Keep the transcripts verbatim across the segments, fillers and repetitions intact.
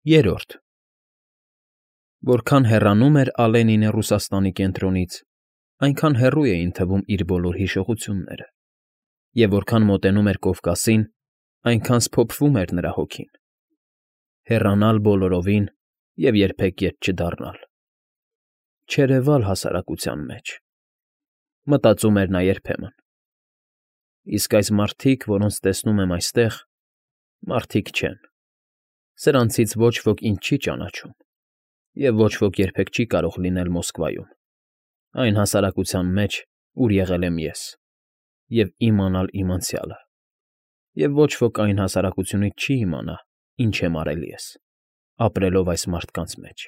Երրորդ Որքան հեռանում էր Ալենինը Ռուսաստանի կենտրոնից, այնքան հեռու էին թվում իր բոլոր հիշողությունները, և որքան մոտենում էր Կովկասին, այնքան սփոփվում էր նրա հոգին. հեռանալ բոլորովին և երբեք ետ չդառնալ, չերևալ հասարակության մեջ, մտածում էր նա երբեմն. իսկ այս մարդիկ, որոնց տեսնում եմ այստեղ, մարդիկ չեն, սրանցից ոչ ոք ինձ չի ճանաչում և ոչ ոք երբեք չի կարող լինել Մոսկվայում, այն հասարակության մեջ, ուր եղել եմ ես, և իմանալ իմ անցյալը, և ոչ ոք այն հասարակությունից չի իմանա, ինչ եմ արել ես, ապրելով այս մարդկանց մեջ…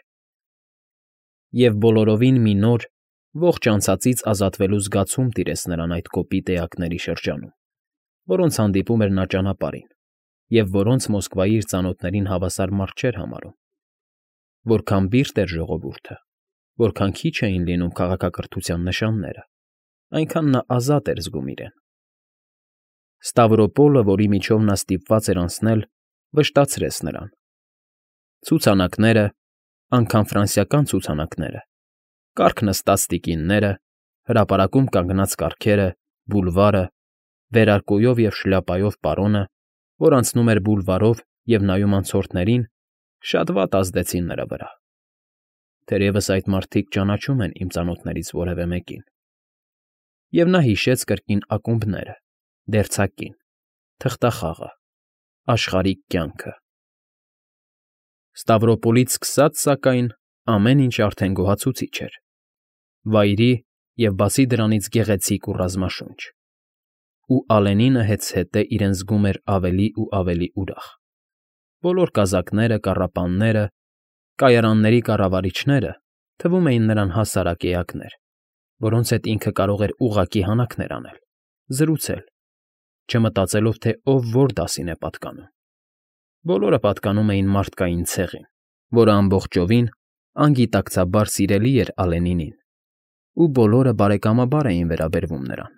Եվ բոլորովին մի նոր, ողջ անցածից ազատվելու զգացում տիրեց նրան այդ կոպիտ էակների շրջանում, որոնց հանդիպում էր նա ճանապարհին և որոնց Մոսկվայի իր ծանոթներին հավասար մարդ չէր համարում. որքան բիրտ էր ժողովուրդը, որքան քիչ էին լինում քաղաքակրթության նշանները, այնքան նա ազատ էր զգում իրեն… Ստավրոպոլը, որի միջով նա ստիպված էր անցնել, վշտացրեց նրան. ցուցանակները, անգամ ֆրանսիական ցուցանակները, կառք նստած տիկինները, հրապարակում կանգնած կառքերը, բուլվարը, վերարկուով և շլյապայով պարոնը, որ անցնում էր բուլվարով և նայում անցորդներին, շատ վատ ազդեցին նրա վրա… Թերևս այդ մարդիկ ճանաչում են իմ ծանոթներից որևէ մեկին… Եվ նա հիշեց կրկին ակումբները, դերձակին, թղթախաղը, աշխարհիկ կյանքը… Ստավրոպոլից սկսած, սակայն, ամեն ինչ արդեն գոհացուցիչ էր, վայրի և, բացի դրանից, գեղեցիկ ու ռազմաշունչ… Ու Ալենինը հետզհետե իրեն զգում էր ավելի ու ավելի ուրախ… Բոլոր կազակները, կառապանները, կայարանների կառավարիչները թվում էին նրան հասարակ էակներ, որոնց հետ ինքը կարող էր ուղղակի հանակներ անել, զրուցել, չմտածելով, թե ով որ դասին է պատկանում… Բոլորը պատկանում էին մարդկային ցեղին, որը ամբողջովին, անգիտակցաբար սիրելի էր Ալենինին, ու բոլորը բարեկամաբար էին վերաբերվում նրան…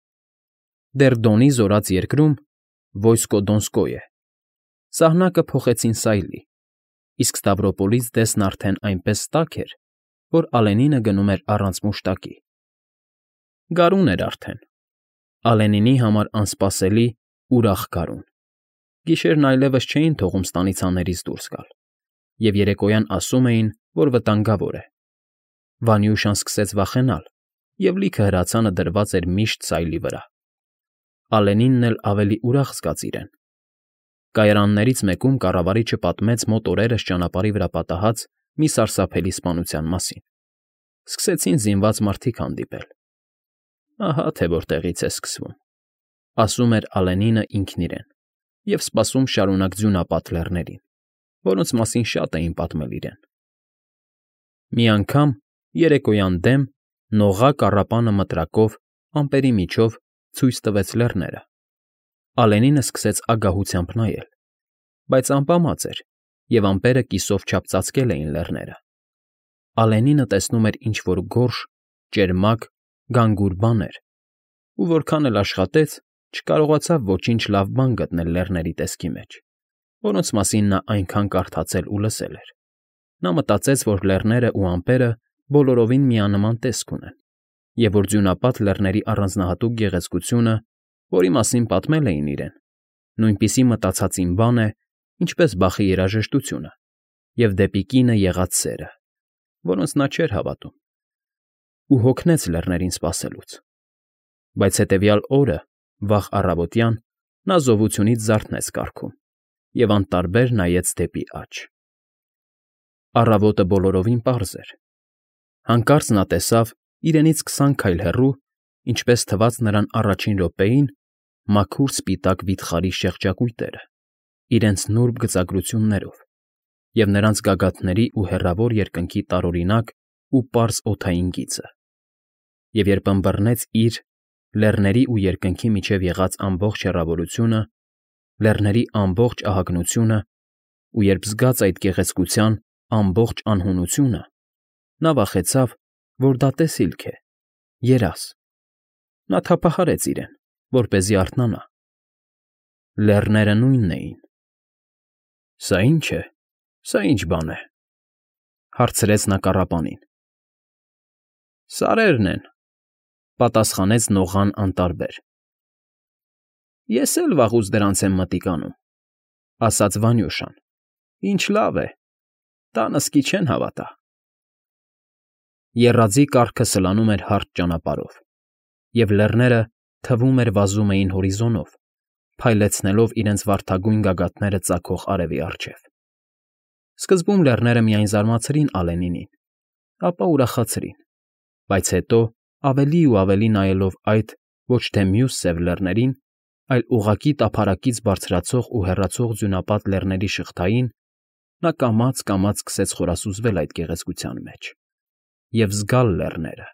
Դեռ Դոնի զորաց երկրում «Վոյսկո֊Դոնսկոյե» սահնակը փոխեցին սայլի, իսկ Ստավրոպոլից դեսն արդեն այնպես տաք էր, որ Ալենինը գնում էր առանց մուշտակի… Գարուն էր արդեն, Ալենինի համար անսպասելի, ուրախ գարուն… Գիշերն այլևս չէին թողում ստանիցաներից դուրս գալ, և երեկոյան ասում էին, որ վտանգավոր է… Վանյուշան սկսեց վախենալ և լիքը հրացանը դրված էր միշտ սայլի վրա… Ալենինն էլ ավելի ուրախ զգաց իրեն… Կայարաններից մեկում կառավարիչը պատմեց մոտ օրերս ճանապարհի վրա պատահած մի սարսափելի սպանության մասին… Սկսեցին զինված մարդիկ հանդիպել… Ահա թե որտեղից է սկսվում, ասում էր Ալենինը ինքն իրեն և սպասում շարունակ ձյունապատ լեռներին, որոնց մասին շատ էին պատմել իրեն… Մի անգամ, երեկոյան դեմ, նողա կառապանը մտրակով, ամպերի միջով ցույց տվեց լեռները… Ալենինը սկսեց ագահությամբ նայել, բայց ամպամած էր, և ամպերը կիսով չափ ծածկել էին լեռները… Ալենինը տեսնում էր ինչ֊որ գորշ, ճերմակ, գանգուր բաներ ու որքան էլ աշխատեց, չկարողացավ ոչինչ լավ բան գտնել լեռների տեսքի մեջ, որոնց մասին նա այնքան կարդացել ու լսել էր… Նա մտածեց, որ լեռներն ու ամպերը բոլորովին միանման տեսք ունեն, և որ ձյունապատ լեռների առանձնահատուկ գեղեցկությունը, որի մասին պատմել էին իրեն, նույնպիսի մտածածին բան է, ինչպես բախի երաժշտությունը և դեպի կինը եղած սերը, որոնց նա չէր հավատում… Ու հոգնեց լեռներին սպասելուց… Բայց հետևյալ օրը, վաղ առավոտյան, նա զովությունից զարթնեց կառքում և անտարբեր նայեց դեպի աջ… Առավոտը բոլորովին պարզ էր… Հանկարծ նա տեսավ իրենից քսան քայլ հեռու, ինչպես թվաց նրան առաջին րոպեին, մաքուր սպիտակ վիթխարի շեղջակույտերը, իրենց նուրբ գծագրություններով, և նրանց գագաթների ու հեռավոր երկնքի տարօրինակ ու պարզ օդային գիծը… Եվ երբ ըմբռնեց իր, լեռների ու երկնքի միջև եղած ամբողջ հեռավորությունը, լեռների ամբողջ ահագնությունը, ու երբ զգաց այդ գեղեցկության ամբողջ անհունությունը, նա վախեցավ, որ դա տեսիլք է, երազ… Նա թափահարեց իրեն, որպեսզի արթնանա… Լեռները նույնն էին… Սա ի՞նչ է, Սա ինչ բան է, հարցրեց նա կառապանին։ Սարերն են, պատասխանեց նողան անտարբեր։ Ես էլ վաղուց դրանց եմ մտիկ անում, ասաց Վանյուշան, ինչ լավ է, տանս քի չեն հավատա։ Եռաձի կառքը սլանում էր հարթ ճանապարհով, և լեռները, թվում էր, վազում էին հորիզոնով, փայլեցնելով իրենց վարդագույն գագաթները ծագող արևի առջև։ Սկզբում լեռները միայն զարմացրին Ալենինին, ապա ուրախացրին, բայց հետո, ավելի ու ավելի նայելով այդ ոչ թե մյուս սև լեռներին, այլ ուղղակի տափարակից բարձրացող ու հեռացող ձյունապատ լեռների շղթային, նա կամաց֊կամաց սկսեց խորասուզվել այդ գեղեցկության մեջ և զգալ լեռները։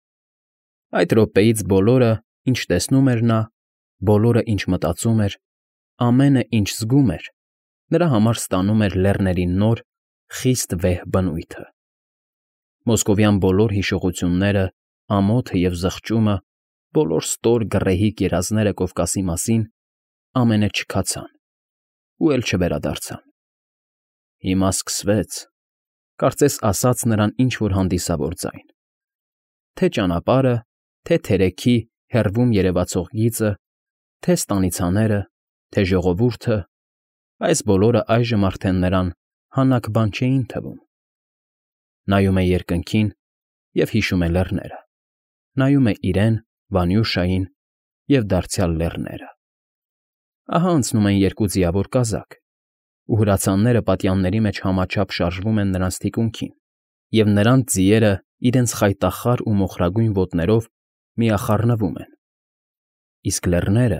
Այդ րոպեից բոլորը, ինչ տեսնում էր նա, բոլորը, ինչ մտածում էր, ամենը, ինչ զգում էր, նրա համար ստանում էր լեռների նոր, խիստ վեհ բնույթը։ Մոսկովյան բոլոր հիշողությունները, ամոթը և զղջումը, բոլոր ստոր գռեհիկ երազները Կովկասի մասին ամենը չքացան ու էլ չվերադարձան։ Հիմա սկսվեց, կարծես ասաց նրան ինչ֊որ հանդիսավոր ձայն, թե ճանապարհը, թե թերեքի հեռվում երևացող գիծը, թե ստանիցաները, թե ժողովուրդը, այս բոլորը այժմ արդեն նրան հանաք բան չէին թվում։ Նայում է երկնքին և հիշում է լեռները, նայում է իրեն, Վանյուշային և դարձյալ լեռները։ Ահա անցնում են երկու ձիավոր կազակ, ու հրացանները պատյանների մեջ համաչափ շարժվում են նրանց թիկունքին, և նրանց ձիերը իրենց խայտախառ ու մոխրագույն ոտներով միախառնվում են, իսկ լեռները…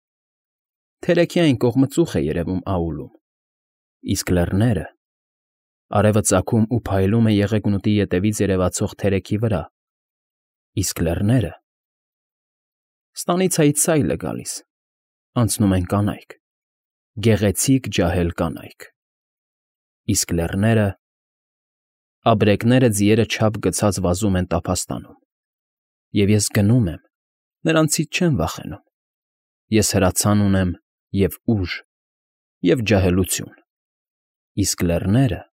Թերեքի այն կողմը ծուխ է երևում Աուլում, իսկ լեռները… Արևը ծագում ու փայլում է Եղեգնուտի ետևից երևացող թերեքի վրա, իսկ լեռները… Ստանիցայից սայլ է գալիս, անցնում են կանայք, գեղեցիկ ջահել կանայք, իսկ լեռները…Աբրեկները ձիերը չափ գցած վազում են տափաստանում, և ես գնում եմ, նրանցից չեմ վախենում, ես հրացան ունեմ և ուժ, և ջահելություն, իսկ լեռները…